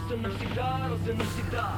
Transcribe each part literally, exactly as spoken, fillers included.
Раз и навсегда, раз и навсегда.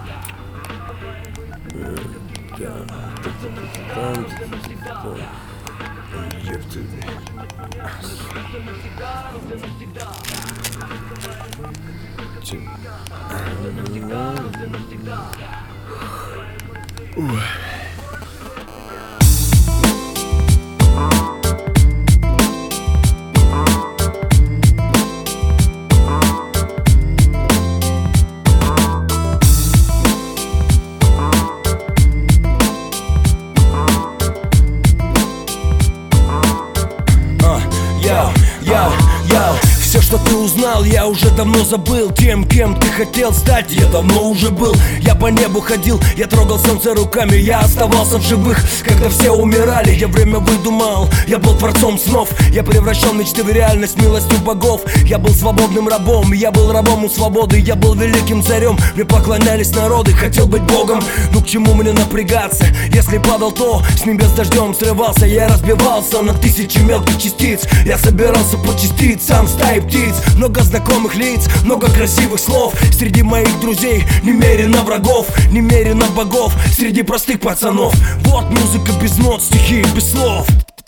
Все, что ты узнал, я уже давно забыл. Тем, кем ты хотел стать, я давно уже был. Я по небу ходил, я трогал солнце руками. Я оставался в живых, когда все умирали. Я время выдумал, я был творцом снов. Я превращал мечты в реальность милостью богов. Я был свободным рабом, я был рабом у свободы. Я был великим царем, мне поклонялись народы. Хотел быть богом, ну к чему мне напрягаться? Если падал, то с небес дождем срывался. Я разбивался на тысячи мелких частиц. Я собирался по частицам стаи птиц. Много знакомых лиц, много красивых слов. Среди моих друзей немерено врагов, немерено богов. Среди простых пацанов. Вот музыка без нот, стихи без слов.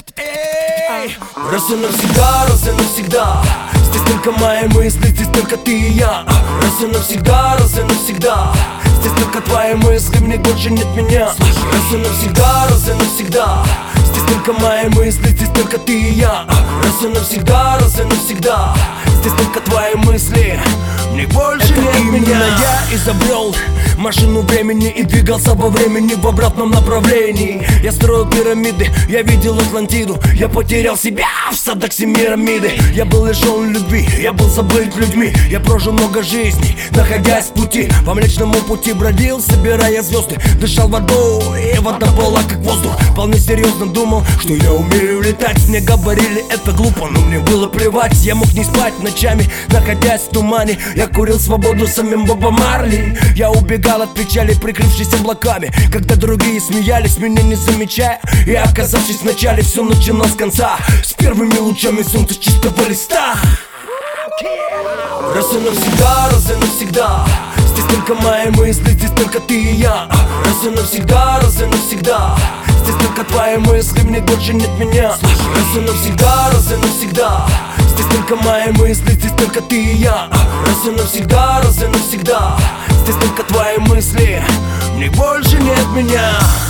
Эй! Раз и навсегда, раз и навсегда. Здесь только мои мысли, здесь только ты и я. Раз и навсегда, раз и навсегда. Здесь только твои мысли, мне больше нет меня. Раз и навсегда, раз и навсегда. Здесь только мои мысли, здесь только ты и я. Раз и навсегда, раз и навсегда. Здесь только твои мысли, мне больше это нет меня. Я изобрел машину времени и двигался во времени в обратном направлении. Я строил пирамиды, я видел Атлантиду. Я потерял себя в садах Семирамиды. Я был лишен любви, я был забыт людьми. Я прожил много жизней, находясь в пути. По Млечному пути бродил, собирая звезды. Дышал водой, и вода была как воздух. Вполне серьезно думал, что я умею летать. Мне говорили, это глупо, но мне было плевать. Я мог не спать ночами, находясь в тумане. Я курил свободу самим Бобом Марли. Я убегал от печали, прикрывшись облаками. Когда другие смеялись, меня не замечая. И оказавшись в начале, все началось с конца. С первыми лучами солнца чистого листа. Раз и навсегда, раз и навсегда. Здесь только мои мысли, здесь только ты и я. Раз и навсегда, раз и навсегда. Здесь только твои мысли, мне больше нет меня. Раз и навсегда, раз и навсегда. Здесь только мои мысли, здесь только ты и я. Раз и навсегда, раз и навсегда. Здесь только твои мысли, мне больше нет меня.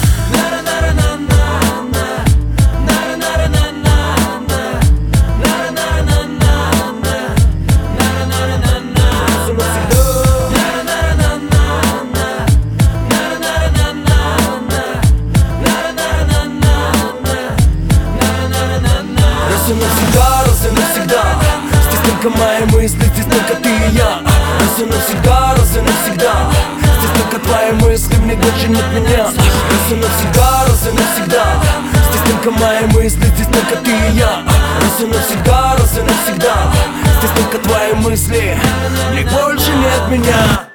Раз и навсегда, раз и навсегда. Здесь только мои мысли, здесь только ты и я. Раз и навсегда, раз и навсегда. Здесь только твои мысли, мне больше нет меня. Раз и навсегда, раз и навсегда. Здесь только мои мысли, здесь только ты и я. Раз и навсегда, раз и навсегда. Здесь только твои мысли, мне больше нет меня.